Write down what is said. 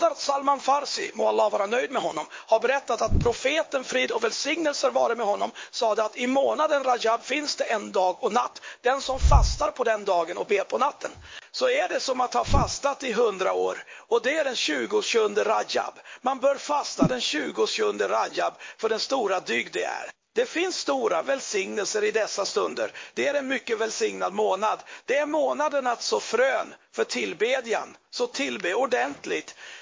Fader Salman Farsi, må Allah vara nöjd med honom, har berättat att profeten, frid och välsignelser vare med honom, sa att i månaden Rajab finns det en dag och natt. Den som fastar på den dagen och ber på natten, så är det som att ha fastat i 100 år. Och det är den 20:e Rajab. Man bör fasta den 20:e Rajab för den stora dygd det är. Det finns stora välsignelser i dessa stunder. Det är en mycket välsignad månad. Det är månaden att så frön för tillbedjan. Så tillbe ordentligt.